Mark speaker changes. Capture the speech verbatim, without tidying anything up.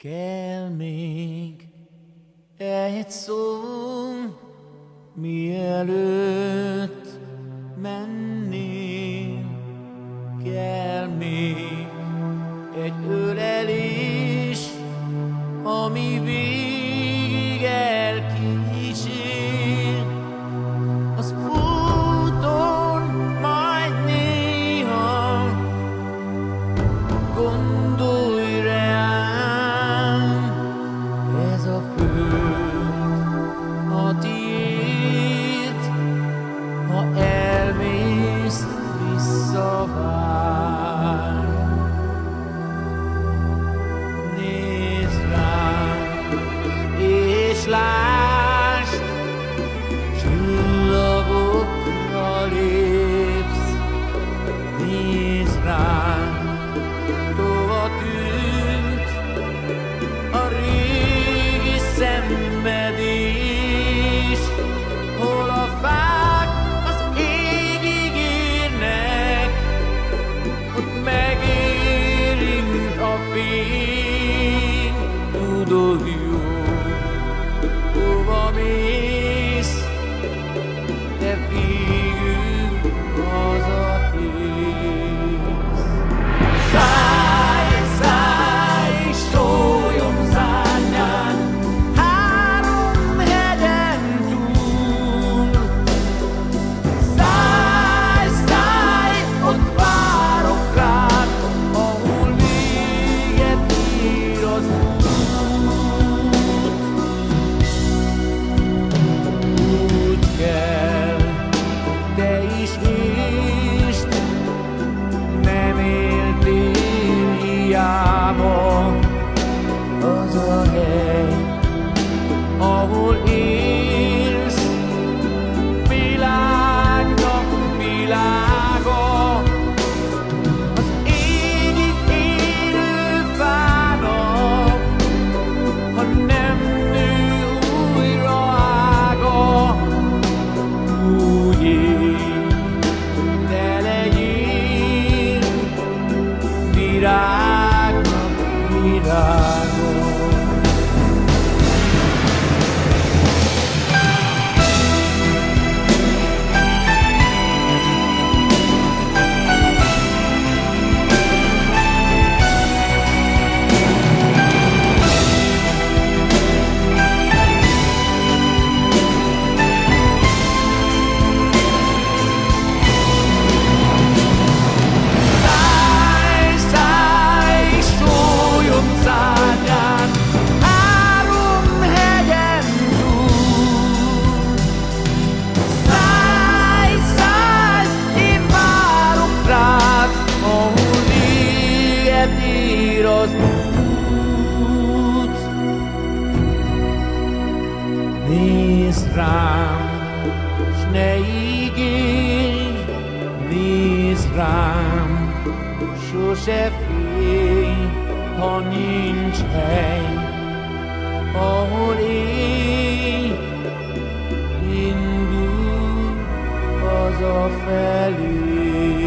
Speaker 1: Kell még egy szó, mielőtt menném, kell még egy ölelés, ami végig elkísér. Az úton majd néha gondolj rám, ez a föld a tiéd, ha elmész, visszavár. Nézd rám, és lásd, csillagokra lépsz. Nézd rám, tova tűnt a régi szenvedés, hol a fák az égig érnek, ott megérint a fény. Tudod jó, hova mész, de végül hazatérsz. Szállj, szállj, sóllyom szárnyán, három hegyen túl. Szállj, szállj, ott várok rád, ahol véget ér az út. Úgy kell, hogy te is értsd, nem éltél hiába. Az a hely, ahol élsz, világnak világa. Az égig élő fának, ha nem nő újra ága. Úgy élj, te legyél virágnak virága. Szállj, szállj, sóllyom szárnyán, három hegyen túl. Szállj, szállj, én várok rád, ahol véget ér az út. Nézd rám, s ne ígérj, nézd rám, sose félj, ha nincs hely, ahol élj, indulj hazafelé.